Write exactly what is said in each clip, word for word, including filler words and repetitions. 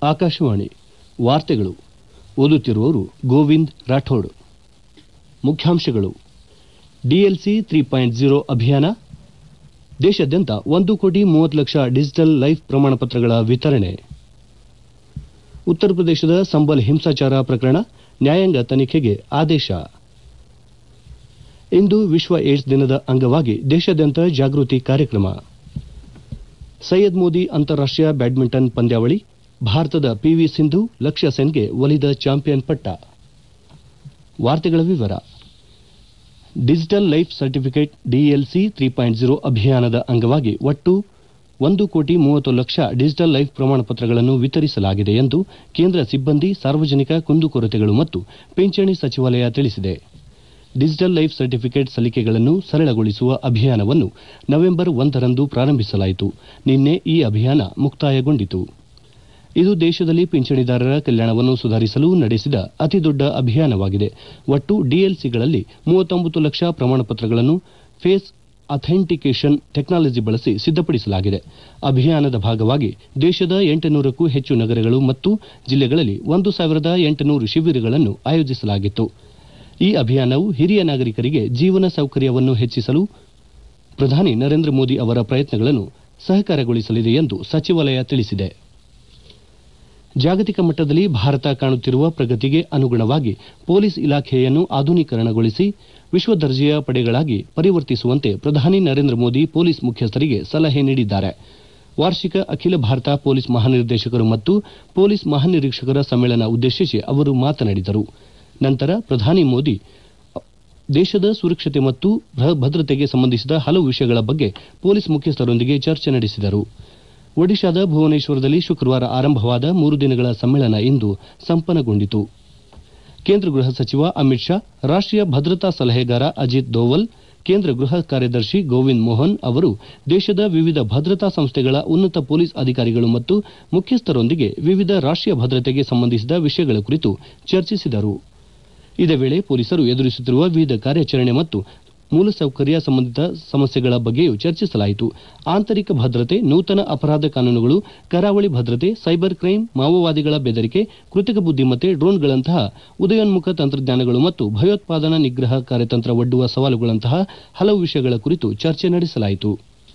ಆಕಾಶವಾಣಿ ವಾರ್ತೆಗಳು ಓದುತ್ತಿರುವವರು ಗೋವಿಂದ್ ರಾಠೋಡ್. ಮುಖ್ಯಾಂಶಗಳು. ಡಿಎಲ್ಸಿ ತ್ರೀ ಪಾಯಿಂಟ್ ಝೀರೋ ಅಭಿಯಾನ, ದೇಶಾದ್ಯಂತ ಒಂದು ಕೋಟಿ ಮೂವತ್ತು ಲಕ್ಷ ಡಿಜಿಟಲ್ ಲೈಫ್ ಪ್ರಮಾಣಪತ್ರಗಳ ವಿತರಣೆ. ಉತ್ತರ ಪ್ರದೇಶದ ಸಂಬಲ್ ಹಿಂಸಾಚಾರ ಪ್ರಕರಣ, ನ್ಯಾಯಾಂಗ ತನಿಖೆಗೆ ಆದೇಶ. ಇಂದು ವಿಶ್ವ ಏಡ್ಸ್ ದಿನದ ಅಂಗವಾಗಿ ದೇಶಾದ್ಯಂತ ಜಾಗೃತಿ ಕಾರ್ಯಕ್ರಮ. ಸೈಯದ್ ಮೋದಿ ಅಂತಾರಾಷ್ಟೀಯ ಬ್ಯಾಡ್ಮಿಂಟನ್ ಪಂದ್ಯಾವಳಿ, ಭಾರತದ ಪಿವಿ ಸಿಂಧು ಲಕ್ಷ್ಯ ಸೆನ್ಗೆ ಒಲಿದ ಚಾಂಪಿಯನ್ ಪಟ್ಟ. ವಾರ್ತೆಗಳ ವಿವರ. Digital life certificate DLC three point zero ಅಭಿಯಾನದ ಅಂಗವಾಗಿ ಒಟ್ಟು ಒಂದು ಕೋಟಿ ಮೂವತ್ತು ಲಕ್ಷ ಡಿಜಿಟಲ್ ಲೈಫ್ ಪ್ರಮಾಣಪತ್ರಗಳನ್ನು ವಿತರಿಸಲಾಗಿದೆ ಎಂದು ಕೇಂದ್ರ ಸಿಬ್ಬಂದಿ, ಸಾರ್ವಜನಿಕ ಕುಂದುಕೊರತೆಗಳು ಮತ್ತು ಪಿಂಚಣಿ ಸಚಿವಾಲಯ ತಿಳಿಸಿದೆ. ಡಿಜಿಟಲ್ ಲೈಫ್ ಸರ್ಟಿಫಿಕೇಟ್ ಸಲ್ಲಿಕೆಗಳನ್ನು ಸರಳಗೊಳಿಸುವ ಅಭಿಯಾನವನ್ನು ನವೆಂಬರ್ ಒಂದರಂದು ಪ್ರಾರಂಭಿಸಲಾಯಿತು. ನಿನ್ನೆ ಈ ಅಭಿಯಾನ ಮುಕ್ತಾಯಗೊಂಡಿತು. ಇದು ದೇಶದಲ್ಲಿ ಪಿಂಚಣಿದಾರರ ಕಲ್ಯಾಣವನ್ನು ಸುಧಾರಿಸಲು ನಡೆಸಿದ ಅತಿದೊಡ್ಡ ಅಭಿಯಾನವಾಗಿದೆ. ಒಟ್ಟು ಡಿಎಲ್ಸಿಗಳಲ್ಲಿ ಮೂವತ್ತೊಂಬತ್ತು ಲಕ್ಷ ಪ್ರಮಾಣಪತ್ರಗಳನ್ನು ಫೇಸ್ ಅಥೆಂಟಿಕೇಷನ್ ಟೆಕ್ನಾಲಜಿ ಬಳಸಿ ಸಿದ್ಧಪಡಿಸಲಾಗಿದೆ. ಅಭಿಯಾನದ ಭಾಗವಾಗಿ ದೇಶದ ಎಂಟುನೂರಕ್ಕೂ ಹೆಚ್ಚು ನಗರಗಳು ಮತ್ತು ಜಿಲ್ಲೆಗಳಲ್ಲಿ ಒಂದು ಸಾವಿರದ ಎಂಟುನೂರು ಶಿಬಿರಗಳನ್ನು ಆಯೋಜಿಸಲಾಗಿತ್ತು. ಈ ಅಭಿಯಾನವು ಹಿರಿಯ ನಾಗರಿಕರಿಗೆ ಜೀವನ ಸೌಕರ್ಯವನ್ನು ಹೆಚ್ಚಿಸಲು ಪ್ರಧಾನಿ ನರೇಂದ್ರ ಮೋದಿ ಅವರ ಪ್ರಯತ್ನಗಳನ್ನು ಸಹಕಾರಗೊಳಿಸಲಿದೆ ಎಂದು ಸಚಿವಾಲಯ ತಿಳಿಸಿದೆ. ಜಾಗತಿಕ ಮಟ್ಟದಲ್ಲಿ ಭಾರತ ಕಾಣುತ್ತಿರುವ ಪ್ರಗತಿಗೆ ಅನುಗುಣವಾಗಿ ಪೊಲೀಸ್ ಇಲಾಖೆಯನ್ನು ಆಧುನೀಕರಣಗೊಳಿಸಿ ವಿಶ್ವ ದರ್ಜೆಯ ಪಡೆಗಳಾಗಿ ಪರಿವರ್ತಿಸುವಂತೆ ಪ್ರಧಾನಿ ನರೇಂದ್ರ ಮೋದಿ ಪೊಲೀಸ್ ಮುಖ್ಯಸ್ಥರಿಗೆ ಸಲಹೆ ನೀಡಿದ್ದಾರೆ. ವಾರ್ಷಿಕ ಅಖಿಲ ಭಾರತ ಪೊಲೀಸ್ ಮಹಾನಿರ್ದೇಶಕರು ಮತ್ತು ಪೊಲೀಸ್ ಮಹಾನಿರೀಕ್ಷಕರ ಸಮ್ಮೇಳನ ಉದ್ದೇಶಿಸಿ ಅವರು ಮಾತನಾಡಿದರು. ನಂತರ ಪ್ರಧಾನಿ ಮೋದಿ ದೇಶದ ಸುರಕ್ಷತೆ ಮತ್ತು ಭದ್ರತೆಗೆ ಸಂಬಂಧಿಸಿದ ಹಲವು ವಿಷಯಗಳ ಬಗ್ಗೆ ಪೊಲೀಸ್ ಮುಖ್ಯಸ್ಥರೊಂದಿಗೆ ಚರ್ಚೆ ನಡೆಸಿದರು. ಒಡಿಶಾದ ಭುವನೇಶ್ವರದಲ್ಲಿ ಶುಕ್ರವಾರ ಆರಂಭವಾದ ಮೂರು ದಿನಗಳ ಸಮ್ಮೇಳನ ಇಂದು ಸಂಪನ್ನಗೊಂಡಿತು. ಕೇಂದ್ರ ಗೃಹ ಸಚಿವ ಅಮಿತ್ ಶಾ, ರಾಷ್ಟೀಯ ಭದ್ರತಾ ಸಲಹೆಗಾರ ಅಜಿತ್ ದೋವಲ್, ಕೇಂದ್ರ ಗೃಹ ಕಾರ್ಯದರ್ಶಿ ಗೋವಿಂದ್ ಮೋಹನ್ ಅವರು ದೇಶದ ವಿವಿಧ ಭದ್ರತಾ ಸಂಸ್ಥೆಗಳ ಉನ್ನತ ಪೊಲೀಸ್ ಅಧಿಕಾರಿಗಳು ಮತ್ತು ಮುಖ್ಯಸ್ಥರೊಂದಿಗೆ ವಿವಿಧ ರಾಷ್ಟೀಯ ಭದ್ರತೆಗೆ ಸಂಬಂಧಿಸಿದ ವಿಷಯಗಳ ಕುರಿತು ಚರ್ಚಿಸಿದರು. ಇದೇ ವೇಳೆ ಪೊಲೀಸರು ಎದುರಿಸುತ್ತಿರುವ ವಿವಿಧ ಕಾರ್ಯಾಚರಣೆ ಮತ್ತು ಮೂಲಸೌಕರ್ಯ ಸಂಬಂಧಿತ ಸಮಸ್ಯೆಗಳ ಬಗ್ಗೆಯೂ ಚರ್ಚಿಸಲಾಯಿತು. ಆಂತರಿಕ ಭದ್ರತೆ, ನೂತನ ಅಪರಾಧ ಕಾನೂನುಗಳು, ಕರಾವಳಿ ಭದ್ರತೆ, ಸೈಬರ್ ಕ್ರೈಂ, ಮಾವೋವಾದಿಗಳ ಬೆದರಿಕೆ, ಕೃತಕ ಬುದ್ದಿಮತ್ತೆ, ಡ್ರೋನ್ಗಳಂತಹ ಉದಯೋನ್ಮುಖ ತಂತ್ರಜ್ಞಾನಗಳು ಮತ್ತು ಭಯೋತ್ಪಾದನಾ ನಿಗ್ರಹ ಕಾರ್ಯತಂತ್ರ ಒಡ್ಡುವ ಸವಾಲುಗಳಂತಹ ಹಲವು ವಿಷಯಗಳ ಕುರಿತು ಚರ್ಚೆ ನಡೆಸಲಾಯಿತು.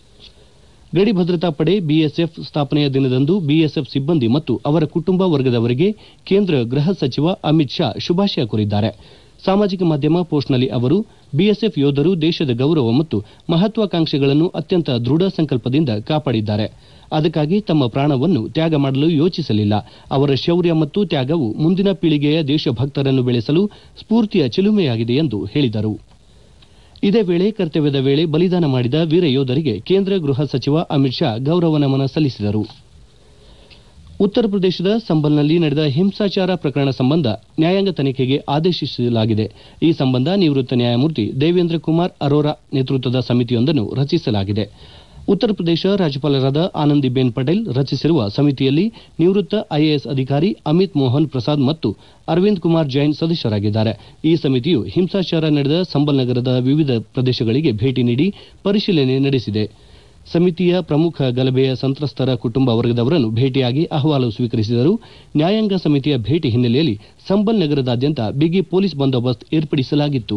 ಗಡಿ ಭದ್ರತಾ ಪಡೆ ಬಿಎಸ್ಎಫ್ ಸ್ಥಾಪನೆಯ ದಿನದಂದು ಬಿಎಸ್ಎಫ್ ಸಿಬ್ಬಂದಿ ಮತ್ತು ಅವರ ಕುಟುಂಬ ವರ್ಗದವರಿಗೆ ಕೇಂದ್ರ ಗೃಹ ಸಚಿವ ಅಮಿತ್ ಶಾ ಶುಭಾಶಯ ಕೋರಿದ್ದಾರೆ. ಸಾಮಾಜಿಕ ಮಾಧ್ಯಮ ಪೋಸ್ಟ್ನಲ್ಲಿ ಅವರು, ಬಿಎಸ್ಎಫ್ ಯೋಧರು ದೇಶದ ಗೌರವ ಮತ್ತು ಮಹತ್ವಾಕಾಂಕ್ಷೆಗಳನ್ನು ಅತ್ಯಂತ ದೃಢ ಸಂಕಲ್ಪದಿಂದ ಕಾಪಾಡಿದ್ದಾರೆ. ಅದಕ್ಕಾಗಿ ತಮ್ಮ ಪ್ರಾಣವನ್ನು ತ್ಯಾಗ ಮಾಡಲು ಯೋಚಿಸಲಿಲ್ಲ. ಅವರ ಶೌರ್ಯ ಮತ್ತು ತ್ಯಾಗವು ಮುಂದಿನ ಪೀಳಿಗೆಯ ದೇಶಭಕ್ತರನ್ನು ಬೆಳೆಸಲು ಸ್ಫೂರ್ತಿಯ ಚಿಲುಮೆಯಾಗಿದೆ ಎಂದು ಹೇಳಿದರು. ಇದೇ ವೇಳೆ ಕರ್ತವ್ಯದ ವೇಳೆ ಬಲಿದಾನ ಮಾಡಿದ ವೀರ ಯೋಧರಿಗೆ ಕೇಂದ್ರ ಗೃಹ ಸಚಿವ ಅಮಿತ್ ಶಾ ಗೌರವ ನಮನ ಸಲ್ಲಿಸಿದರು. ಉತ್ತರ ಪ್ರದೇಶದ ಸಂಬಲ್ನಲ್ಲಿ ನಡೆದ ಹಿಂಸಾಚಾರ ಪ್ರಕರಣ ಸಂಬಂಧ ನ್ಯಾಯಾಂಗ ತನಿಖೆಗೆ ಆದೇಶಿಸಲಾಗಿದೆ. ಈ ಸಂಬಂಧ ನಿವೃತ್ತ ನ್ಯಾಯಮೂರ್ತಿ ದೇವೇಂದ್ರ ಕುಮಾರ್ ಅರೋರಾ ನೇತೃತ್ವದ ಸಮಿತಿಯೊಂದನ್ನು ರಚಿಸಲಾಗಿದೆ. ಉತ್ತರ ಪ್ರದೇಶ ರಾಜ್ಯಪಾಲರಾದ ಆನಂದಿಬೆನ್ ಪಟೇಲ್ ರಚಿಸಿರುವ ಸಮಿತಿಯಲ್ಲಿ ನಿವೃತ್ತ ಐಎಎಸ್ ಅಧಿಕಾರಿ ಅಮಿತ್ ಮೋಹನ್ ಪ್ರಸಾದ್ ಮತ್ತು ಅರವಿಂದ್ ಕುಮಾರ್ ಜೈನ್ ಸದಸ್ಯರಾಗಿದ್ದಾರೆ. ಈ ಸಮಿತಿಯು ಹಿಂಸಾಚಾರ ನಡೆದ ಸಂಬಲ್ ನಗರದ ವಿವಿಧ ಪ್ರದೇಶಗಳಿಗೆ ಭೇಟಿ ನೀಡಿ ಪರಿಶೀಲನೆ ನಡೆಸಿದೆ. ಸಮಿತಿಯ ಪ್ರಮುಖ ಗಲಭೆಯ ಸಂತ್ರಸ್ತರ ಕುಟುಂಬ ವರ್ಗದವರನ್ನು ಭೇಟಿಯಾಗಿ ಅಹವಾಲು ಸ್ವೀಕರಿಸಿದರು. ನ್ಯಾಯಾಂಗ ಸಮಿತಿಯ ಭೇಟಿ ಹಿನ್ನೆಲೆಯಲ್ಲಿ ಸಂಬಲ್ ನಗರದಾದ್ಯಂತ ಬಿಗಿ ಪೊಲೀಸ್ ಬಂದೋಬಸ್ತ್ ಏರ್ಪಡಿಸಲಾಗಿತ್ತು.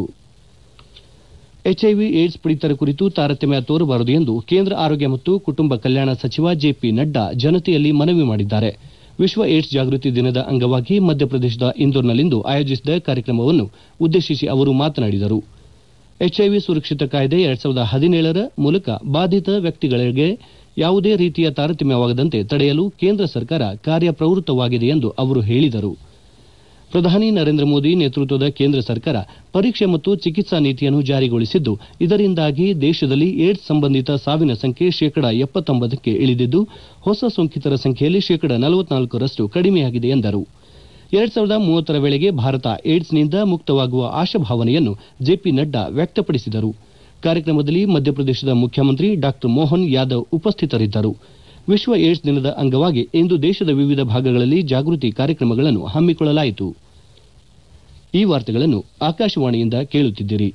ಎಚ್ಐವಿ ಏಡ್ಸ್ ಪೀಡಿತರ ಕುರಿತು ತಾರತಮ್ಯ ತೋರಬಾರದು ಎಂದು ಕೇಂದ್ರ ಆರೋಗ್ಯ ಮತ್ತು ಕುಟುಂಬ ಕಲ್ಯಾಣ ಸಚಿವ ಜೆಪಿ ನಡ್ಡಾ ಜನತೆಯಲ್ಲಿ ಮನವಿ ಮಾಡಿದ್ದಾರೆ. ವಿಶ್ವ ಏಡ್ಸ್ ಜಾಗೃತಿ ದಿನದ ಅಂಗವಾಗಿ ಮಧ್ಯಪ್ರದೇಶದ ಇಂದೋರ್ನಲ್ಲಿಂದು ಆಯೋಜಿಸಿದ ಕಾರ್ಯಕ್ರಮವನ್ನು ಉದ್ದೇಶಿಸಿ ಅವರು ಮಾತನಾಡಿದರು. ಎಚ್ಐವಿ ಸುರಕ್ಷಿತ ಕಾಯ್ದೆ ಎರಡ್ ಸಾವಿರದ ಹದಿನೇಳರ ಮೂಲಕ ಬಾಧಿತ ವ್ಯಕ್ತಿಗಳಿಗೆ ಯಾವುದೇ ರೀತಿಯ ತಾರತಮ್ಯವಾಗದಂತೆ ತಡೆಯಲು ಕೇಂದ್ರ ಸರ್ಕಾರ ಕಾರ್ಯಪ್ರವೃತ್ತವಾಗಿದೆ ಎಂದು ಅವರು ಹೇಳಿದರು. ಪ್ರಧಾನಿ ನರೇಂದ್ರ ಮೋದಿ ನೇತೃತ್ವದ ಕೇಂದ್ರ ಸರ್ಕಾರ ಪರೀಕ್ಷೆ ಮತ್ತು ಚಿಕಿತ್ಸಾ ನೀತಿಯನ್ನು ಜಾರಿಗೊಳಿಸಿದ್ದು, ಇದರಿಂದಾಗಿ ದೇಶದಲ್ಲಿ ಏಡ್ಸ್ ಸಂಬಂಧಿತ ಸಾವಿನ ಸಂಖ್ಯೆ ಶೇಕಡಾ ಎಪ್ಪತ್ತೊಂಬತ್ತಕ್ಕೆ ಇಳಿದಿದ್ದು, ಹೊಸ ಸೋಂಕಿತರ ಸಂಖ್ಯೆಯಲ್ಲಿ ಶೇಕಡಾ ನಲವತ್ನಾಲ್ಕರಷ್ಟು ಕಡಿಮೆಯಾಗಿದೆ ಎಂದರು. ಎರಡ್ ಸಾವಿರದ ಮೂವತ್ತರ ವೇಳೆಗೆ ಭಾರತ ಏಡ್ಸ್ನಿಂದ ಮುಕ್ತವಾಗುವ ಆಶಾಭಾವನೆಯನ್ನು ಜೆಪಿ ನಡ್ಡಾ ವ್ಯಕ್ತಪಡಿಸಿದರು. ಕಾರ್ಯಕ್ರಮದಲ್ಲಿ ಮಧ್ಯಪ್ರದೇಶದ ಮುಖ್ಯಮಂತ್ರಿ ಡಾ ಮೋಹನ್ ಯಾದವ್ ಉಪಸ್ಥಿತರಿದ್ದರು. ವಿಶ್ವ ಏಡ್ಸ್ ದಿನದ ಅಂಗವಾಗಿ ಇಂದು ದೇಶದ ವಿವಿಧ ಭಾಗಗಳಲ್ಲಿ ಜಾಗೃತಿ ಕಾರ್ಯಕ್ರಮಗಳನ್ನು ಹಮ್ಮಿಕೊಳ್ಳಲಾಯಿತು. ಈ ವಾರ್ತೆಗಳನ್ನು ಆಕಾಶವಾಣಿಯಿಂದ ಕೇಳುತ್ತಿದ್ದೀರಿ.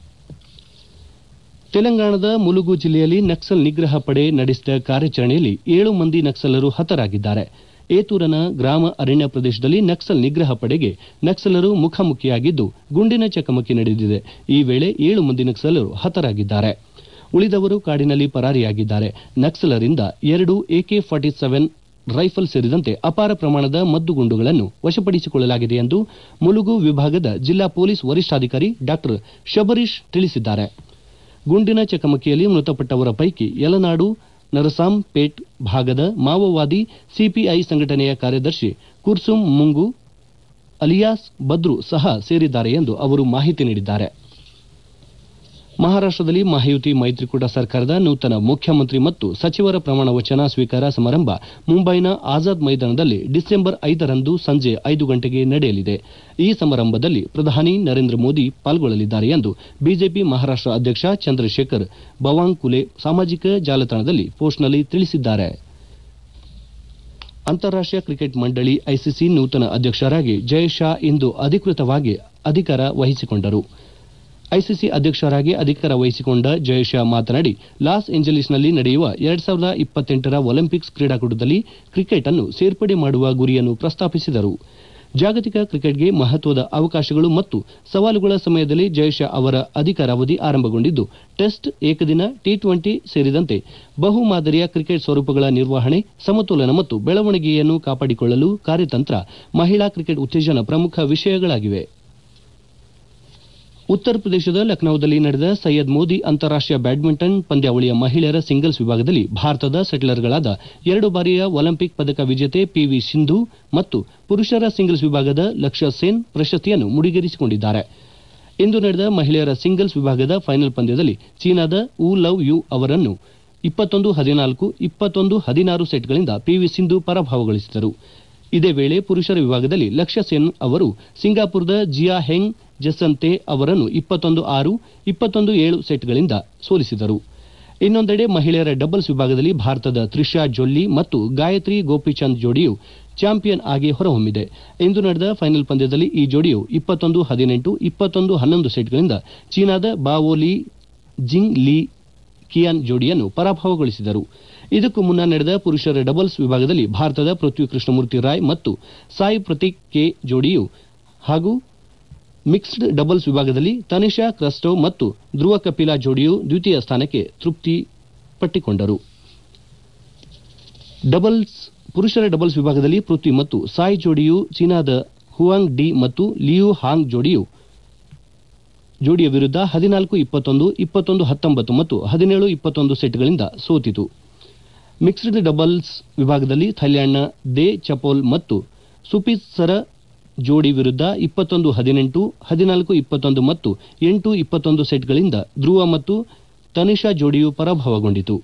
ತೆಲಂಗಾಣದ ಮುಲುಗು ಜಿಲ್ಲೆಯಲ್ಲಿ ನಕ್ಸಲ್ ನಿಗ್ರಹ ಪಡೆ ನಡೆಸಿದ ಕಾರ್ಯಾಚರಣೆಯಲ್ಲಿ ಏಳು ಮಂದಿ ನಕ್ಸಲರು ಹತರಾಗಿದ್ದಾರೆ. ಏತೂರನ ಗ್ರಾಮ ಅರಣ್ಯ ಪ್ರದೇಶದಲ್ಲಿ ನಕ್ಸಲ್ ನಿಗ್ರಹ ಪಡೆಗೆ ನಕ್ಸಲರು ಮುಖಾಮುಖಿಯಾಗಿದ್ದು ಗುಂಡಿನ ಚಕಮಕಿ ನಡೆದಿದೆ. ಈ ವೇಳೆ ಏಳು ಮಂದಿ ನಕ್ಸಲರು ಹತರಾಗಿದ್ದಾರೆ. ಉಳಿದವರು ಕಾಡಿನಲ್ಲಿ ಪರಾರಿಯಾಗಿದ್ದಾರೆ. ನಕ್ಸಲರಿಂದ ಎರಡು ಎಕೆ ಫಾರ್ಟಿ ಸೆವೆನ್ ರೈಫಲ್ ಸೇರಿದಂತೆ ಅಪಾರ ಪ್ರಮಾಣದ ಮದ್ದುಗುಂಡುಗಳನ್ನು ವಶಪಡಿಸಿಕೊಳ್ಳಲಾಗಿದೆ ಎಂದು ಮುಲುಗು ವಿಭಾಗದ ಜಿಲ್ಲಾ ಪೊಲೀಸ್ ವರಿಷ್ಠಾಧಿಕಾರಿ ಡಾ ಶಬರೀಶ್ ತಿಳಿಸಿದ್ದಾರೆ. ಗುಂಡಿನ ಚಕಮಕಿಯಲ್ಲಿ ಮೃತಪಟ್ಟವರ ಪೈಕಿ ಯಲನಾಡು ನರಸಾಂಪೇಟ್ ಭಾಗದ ಮಾವೋವಾದಿ ಸಿಪಿಐ ಸಂಘಟನೆಯ ಕಾರ್ಯದರ್ಶಿ ಕುರ್ಸುಮ್ ಮುಂಗು ಅಲಿಯಾಸ್ ಬದ್ರು ಸಹ ಸೇರಿದ್ದಾರೆ ಎಂದು ಅವರು ಮಾಹಿತಿ ನೀಡಿದ್ದಾರೆ. ಮಹಾರಾಷ್ಟದಲ್ಲಿ ಮಹಾಯುತಿ ಮೈತ್ರಿಕೂಟ ಸರ್ಕಾರದ ನೂತನ ಮುಖ್ಯಮಂತ್ರಿ ಮತ್ತು ಸಚಿವರ ಪ್ರಮಾಣ ವಚನ ಸ್ವೀಕಾರ ಸಮಾರಂಭ ಮುಂಬೈನ ಆಜಾದ್ ಮೈದಾನದಲ್ಲಿ ಡಿಸೆಂಬರ್ ಐದರಂದು ಸಂಜೆ ಐದು ಗಂಟೆಗೆ ನಡೆಯಲಿದೆ. ಈ ಸಮಾರಂಭದಲ್ಲಿ ಪ್ರಧಾನಿ ನರೇಂದ್ರ ಮೋದಿ ಪಾಲ್ಗೊಳ್ಳಲಿದ್ದಾರೆ ಎಂದು ಬಿಜೆಪಿ ಮಹಾರಾಷ್ಟ ಅಧ್ಯಕ್ಷ ಚಂದ್ರಶೇಖರ್ ಬವಾಂಗ್ಕುಲೆ ಸಾಮಾಜಿಕ ಜಾಲತಾಣದಲ್ಲಿ ಪೋಸ್ಟ್ನಲ್ಲಿ ತಿಳಿಸಿದ್ದಾರೆ. ಅಂತಾರಾಷ್ಟೀಯ ಕ್ರಿಕೆಟ್ ಮಂಡಳಿ ಐಸಿಸಿ ನೂತನ ಅಧ್ಯಕ್ಷರಾಗಿ ಜಯ್ ಶಾ ಇಂದು ಅಧಿಕೃತವಾಗಿ ಅಧಿಕಾರ ವಹಿಸಿಕೊಂಡರು. ಐಸಿಸಿ ಅಧ್ಯಕ್ಷರಾಗಿ ಅಧಿಕಾರ ವಹಿಸಿಕೊಂಡ ಜಯ್ ಶಾ ಮಾತನಾಡಿ, ಲಾಸ್ ಏಂಜಲೀಸ್ನಲ್ಲಿ ನಡೆಯುವ ಎರಡ್ ಸಾವಿರದ ಇಪ್ಪತ್ತೆಂಟರ ಒಲಿಂಪಿಕ್ಸ್ ಕ್ರೀಡಾಕೂಟದಲ್ಲಿ ಕ್ರಿಕೆಟ್ ಅನ್ನು ಸೇರ್ಪಡೆ ಮಾಡುವ ಗುರಿಯನ್ನು ಪ್ರಸ್ತಾಪಿಸಿದರು. ಜಾಗತಿಕ ಕ್ರಿಕೆಟ್ಗೆ ಮಹತ್ವದ ಅವಕಾಶಗಳು ಮತ್ತು ಸವಾಲುಗಳ ಸಮಯದಲ್ಲಿ ಜಯ್ ಶಾ ಅವರ ಅಧಿಕಾರಾವಧಿ ಆರಂಭಗೊಂಡಿದ್ದು, ಟೆಸ್ಟ್, ಏಕದಿನ, ಟಿ ಟ್ವೆಂಟಿ ಸೇರಿದಂತೆ ಬಹು ಮಾದರಿಯ ಕ್ರಿಕೆಟ್ ಸ್ವರೂಪಗಳ ನಿರ್ವಹಣೆ, ಸಮತೋಲನ ಮತ್ತು ಬೆಳವಣಿಗೆಯನ್ನು ಕಾಪಾಡಿಕೊಳ್ಳಲು ಕಾರ್ಯತಂತ್ರ, ಮಹಿಳಾ ಕ್ರಿಕೆಟ್ ಉತ್ತೇಜನ ಪ್ರಮುಖ ವಿಷಯಗಳಾಗಿವೆ. ಉತ್ತರ ಪ್ರದೇಶದ ಲಖನೌದಲ್ಲಿ ನಡೆದ ಸೈಯದ್ ಮೋದಿ ಅಂತಾರಾಷ್ಟೀಯ ಬ್ಯಾಡ್ಮಿಂಟನ್ ಪಂದ್ಯಾವಳಿಯ ಮಹಿಳೆಯರ ಸಿಂಗಲ್ಸ್ ವಿಭಾಗದಲ್ಲಿ ಭಾರತದ ಸೆಟ್ಲರ್ಗಳಾದ ಎರಡು ಬಾರಿಯ ಒಲಿಂಪಿಕ್ ಪದಕ ವಿಜೇತೆ ಪಿವಿ ಸಿಂಧು ಮತ್ತು ಪುರುಷರ ಸಿಂಗಲ್ಸ್ ವಿಭಾಗದ ಲಕ್ಷ್ಯ ಸೇನ್ ಪ್ರಶಸ್ತಿಯನ್ನು ಮುಡಿಗೇರಿಸಿಕೊಂಡಿದ್ದಾರೆ. ಇಂದು ನಡೆದ ಮಹಿಳೆಯರ ಸಿಂಗಲ್ಸ್ ವಿಭಾಗದ ಫೈನಲ್ ಪಂದ್ಯದಲ್ಲಿ ಚೀನಾದ ವು ಲವ್ ಯು ಅವರನ್ನು ಇಪ್ಪತ್ತೊಂದು ಹದಿನಾಲ್ಕು, ಇಪ್ಪತ್ತೊಂದು ಹದಿನಾರು ಸೆಟ್ಗಳಿಂದ ಪಿವಿ ಸಿಂಧು ಪರಾಭವಗೊಳಿಸಿದರು. ಇದೇ ವೇಳೆ ಪುರುಷರ ವಿಭಾಗದಲ್ಲಿ ಲಕ್ಷ್ಯ ಸೇನ್ ಅವರು ಸಿಂಗಾಪುರದ ಜಿಯಾ ಹೆಂಗ್ ಜೆಸಂತೆ ಅವರನ್ನು ಇಪ್ಪತ್ತೊಂದು ಆರು, ಇಪ್ಪತ್ತೊಂದು ಏಳು ಸೆಟ್ಗಳಿಂದ ಸೋಲಿಸಿದರು. ಇನ್ನೊಂದೆಡೆ ಮಹಿಳೆಯರ ಡಬಲ್ಸ್ ವಿಭಾಗದಲ್ಲಿ ಭಾರತದ ತ್ರಿಷಾ ಜೊಲ್ಲಿ ಮತ್ತು ಗಾಯತ್ರಿ ಗೋಪಿಚಂದ್ ಜೋಡಿಯು ಚಾಂಪಿಯನ್ ಆಗಿ ಹೊರಹೊಮ್ಮಿದೆ. ಇಂದು ನಡೆದ ಫೈನಲ್ ಪಂದ್ಯದಲ್ಲಿ ಈ ಜೋಡಿಯು ಇಪ್ಪತ್ತೊಂದು ಹದಿನೆಂಟು, ಇಪ್ಪತ್ತೊಂದು ಹನ್ನೊಂದು ಸೆಟ್ಗಳಿಂದ ಚೀನಾದ ಬಾವೋ ಲಿ ಜಿಂಗ್ ಲಿ ಕಿಯಾನ್ ಜೋಡಿಯನ್ನು ಪರಾಭವಗೊಳಿಸಿದರು. ಇದಕ್ಕೂ ಮುನ್ನ ನಡೆದ ಪುರುಷರ ಡಬಲ್ಸ್ ವಿಭಾಗದಲ್ಲಿ ಭಾರತದ ಪೃಥ್ವಿ ಕೃಷ್ಣಮೂರ್ತಿ ರಾಯ್ ಮತ್ತು ಸಾಯಿ ಪ್ರತೀಕ್ ಕೆ ಜೋಡಿಯು ಹಾಗೂ ಮಿಕ್ಸ್ಡ್ ಡಬಲ್ಸ್ ವಿಭಾಗದಲ್ಲಿ ತನಿಷಾ ಕ್ರಸ್ಟೋ ಮತ್ತು ಧ್ರುವ ಕಪಿಲಾ ಜೋಡಿಯು ದ್ವಿತೀಯ ಸ್ಥಾನಕ್ಕೆ ತೃಪ್ತಿ ಪಟ್ಟಿಕೊಂಡರು. ಡಬಲ್ಸ್ ಪುರುಷರ ಡಬಲ್ಸ್ ವಿಭಾಗದಲ್ಲಿ ಪೃಥ್ವಿ ಮತ್ತು ಸಾಯಿ ಜೋಡಿಯು ಚೀನಾದ ಹುವಾಂಗ್ ಡಿ ಮತ್ತು ಲಿಯು ಹಾಂಗ್ ಜೋಡಿಯು ಜೋಡಿಯ ವಿರುದ್ಧ ಹದಿನಾಲ್ಕು ಇಪ್ಪತ್ತೊಂದು, ಇಪ್ಪತ್ತೊಂದು ಹತ್ತೊಂಬತ್ತು ಮತ್ತು ಹದಿನೇಳು ಇಪ್ಪತ್ತೊಂದು ಸೆಟ್ಗಳಿಂದ ಸೋತಿತು. ಮಿಕ್ಸ್ಡ್ ಡಬಲ್ಸ್ ವಿಭಾಗದಲ್ಲಿ ಥೈಲ್ಯಾಂಡ್ನ ದೇ ಚಪೋಲ್ ಮತ್ತು ಸುಪಿಸರ ಜೋಡಿ ವಿರುದ್ಧ ಇಪ್ಪತ್ತೊಂದು ಹದಿನೆಂಟು, ಹದಿನಾಲ್ಕು ಇಪ್ಪತ್ತೊಂದು ಮತ್ತು ಎಂಟು ಇಪ್ಪತ್ತೊಂದು ಸೆಟ್ಗಳಿಂದ ಧ್ರುವ ಮತ್ತು ತನಿಷಾ ಜೋಡಿಯು ಪರಾಭವಗೊಂಡಿತು.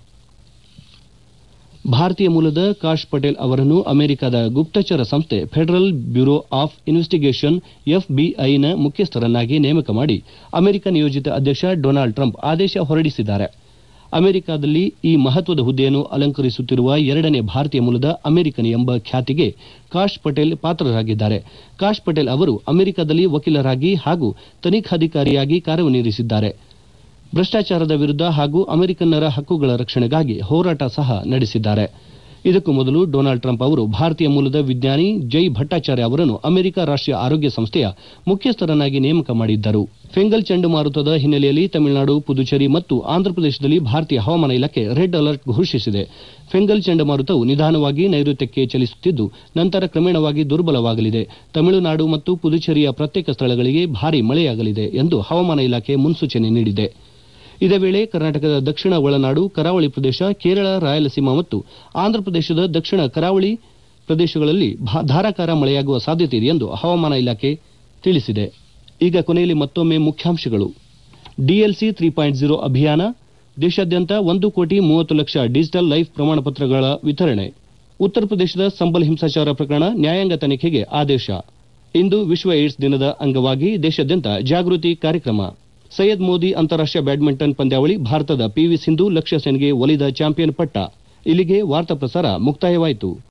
ಭಾರತೀಯ ಮೂಲದ ಕಾಶ್ ಪಟೇಲ್ ಅವರನ್ನು ಅಮೆರಿಕದ ಗುಪ್ತಚರ ಸಂಸ್ಥೆ ಫೆಡರಲ್ ಬ್ಯೂರೋ ಆಫ್ ಇನ್ವೆಸ್ಟಿಗೇಷನ್ ಎಫ್ಬಿಐನ ಮುಖ್ಯಸ್ಥರನ್ನಾಗಿ ನೇಮಕ ಮಾಡಿ ಅಮೆರಿಕ ನಿಯೋಜಿತ ಅಧ್ಯಕ್ಷ ಡೊನಾಲ್ಡ್ ಟ್ರಂಪ್ ಆದೇಶ ಹೊರಡಿಸಿದ್ದಾರೆ. ಅಮೆರಿಕದಲ್ಲಿ ಈ ಮಹತ್ವದ ಹುದ್ದೆಯನ್ನು ಅಲಂಕರಿಸುತ್ತಿರುವ ಎರಡನೇ ಭಾರತೀಯ ಮೂಲದ ಅಮೆರಿಕನ್ ಎಂಬ ಖ್ಯಾತಿಗೆ ಕಾಶ್ ಪಟೇಲ್ ಪಾತ್ರರಾಗಿದ್ದಾರೆ. ಕಾಶ್ ಪಟೇಲ್ ಅವರು ಅಮೆರಿಕದಲ್ಲಿ ವಕೀಲರಾಗಿ ಹಾಗೂ ತನಿಖಾಧಿಕಾರಿಯಾಗಿ ಕಾರ್ಯನಿರ್ವಹಿಸಿದ್ದಾರೆ. ಭ್ರಷ್ಟಾಚಾರದ ವಿರುದ್ಧ ಹಾಗೂ ಅಮೆರಿಕನ್ನರ ಹಕ್ಕುಗಳ ರಕ್ಷಣೆಗಾಗಿ ಹೋರಾಟ ಸಹ ನಡೆಸಿದ್ದಾರೆ. ಇದಕ್ಕೂ ಮೊದಲು ಡೊನಾಲ್ಡ್ ಟ್ರಂಪ್ ಅವರು ಭಾರತೀಯ ಮೂಲದ ವಿಜ್ಞಾನಿ ಜೈ ಭಟ್ಟಾಚಾರ್ಯ ಅವರನ್ನು ಅಮೆರಿಕ ರಾಷ್ಟ್ರೀಯ ಆರೋಗ್ಯ ಸಂಸ್ಥೆಯ ಮುಖ್ಯಸ್ಥರನ್ನಾಗಿ ನೇಮಕ ಮಾಡಿದ್ದರು. ಫೆಂಗಲ್ ಚಂಡಮಾರುತದ ಹಿನ್ನೆಲೆಯಲ್ಲಿ ತಮಿಳುನಾಡು, ಪುದುಚೇರಿ ಮತ್ತು ಆಂಧ್ರಪ್ರದೇಶದಲ್ಲಿ ಭಾರತೀಯ ಹವಾಮಾನ ಇಲಾಖೆ ರೆಡ್ ಅಲರ್ಟ್ ಘೋಷಿಸಿದೆ. ಫೆಂಗಲ್ ಚಂಡಮಾರುತವು ನಿಧಾನವಾಗಿ ನೈಋತ್ಯಕ್ಕೆ ಚಲಿಸುತ್ತಿದ್ದು ನಂತರ ಕ್ರಮೇಣವಾಗಿ ದುರ್ಬಲವಾಗಲಿದೆ. ತಮಿಳುನಾಡು ಮತ್ತು ಪುದುಚೇರಿಯ ಪ್ರತ್ಯೇಕ ಸ್ಥಳಗಳಿಗೆ ಭಾರೀ ಮಳೆಯಾಗಲಿದೆ ಎಂದು ಹವಾಮಾನ ಇಲಾಖೆ ಮುನ್ಸೂಚನೆ ನೀಡಿದೆ. ಇದೇ ವೇಳೆ ಕರ್ನಾಟಕದ ದಕ್ಷಿಣ ಒಳನಾಡು, ಕರಾವಳಿ ಪ್ರದೇಶ, ಕೇರಳ, ರಾಯಲಸೀಮಾ ಮತ್ತು ಆಂಧ್ರಪ್ರದೇಶದ ದಕ್ಷಿಣ ಕರಾವಳಿ ಪ್ರದೇಶಗಳಲ್ಲಿ ಧಾರಾಕಾರ ಮಳೆಯಾಗುವ ಸಾಧ್ಯತೆ ಇದೆ ಎಂದು ಹವಾಮಾನ ಇಲಾಖೆ ತಿಳಿಸಿದೆ. ಈಗ ಕೊನೆಯಲ್ಲಿ ಮತ್ತೊಮ್ಮೆ ಮುಖ್ಯಾಂಶಗಳು. ಡಿಎಲ್ಸಿ ತ್ರೀ ಪಾಯಿಂಟ್ ಜೀರೋ ಅಭಿಯಾನ, ದೇಶಾದ್ಯಂತ ಒಂದು ಕೋಟಿ ಮೂವತ್ತು ಲಕ್ಷ ಡಿಜಿಟಲ್ ಲೈಫ್ ಪ್ರಮಾಣಪತ್ರಗಳ ವಿತರಣೆ. ಉತ್ತರ ಪ್ರದೇಶದ ಸಂಬಲ್ ಹಿಂಸಾಚಾರ ಪ್ರಕರಣ ನ್ಯಾಯಾಂಗ ತನಿಖೆಗೆ ಆದೇಶ. ಇಂದು ವಿಶ್ವ ಏಡ್ಸ್ ದಿನದ ಅಂಗವಾಗಿ ದೇಶಾದ್ಯಂತ ಜಾಗೃತಿ ಕಾರ್ಯಕ್ರಮ. ಸೈಯದ್ ಮೋದಿ ಅಂತಾರಾಷ್ಟೀಯ ಬ್ಯಾಡ್ಮಿಂಟನ್ ಪಂದ್ಯಾವಳಿ, ಭಾರತದ ಪಿವಿ ಸಿಂಧು ಲಕ್ಷ್ಯ ಸೆನ್ಗೆ ಒಲಿದ ಚಾಂಪಿಯನ್ ಪಟ್ಟ. ಇಲ್ಲಿಗೆ ವಾರ್ತಾ ಪ್ರಸಾರ ಮುಕ್ತಾಯವಾಯಿತು.